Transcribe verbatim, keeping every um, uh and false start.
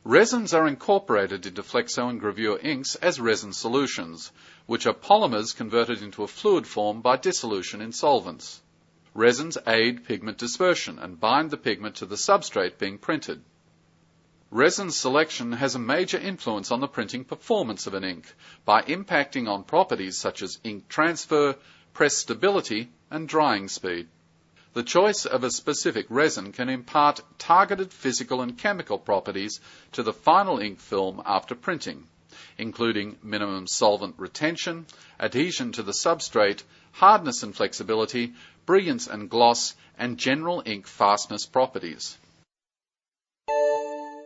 Resins are incorporated into flexo and gravure inks as resin solutions, which are polymers converted into a fluid form by dissolution in solvents. Resins aid pigment dispersion and bind the pigment to the substrate being printed. Resin selection has a major influence on the printing performance of an ink by impacting on properties such as ink transfer, press stability, and drying speed. The choice of a specific resin can impart targeted physical and chemical properties to the final ink film after printing, including minimum solvent retention, adhesion to the substrate, hardness and flexibility, brilliance and gloss, and general ink fastness properties.